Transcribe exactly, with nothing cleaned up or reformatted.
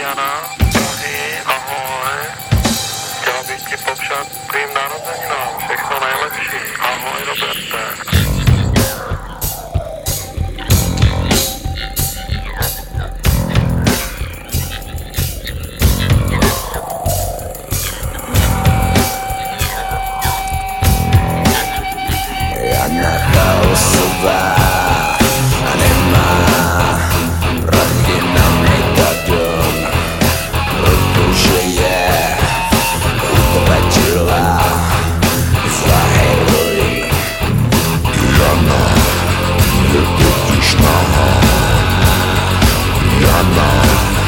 Jana. Ahoj, ahoj. Chtěla bych ti popřát tvým narozeninám všechno nejlepší. Ahoj, Roberte.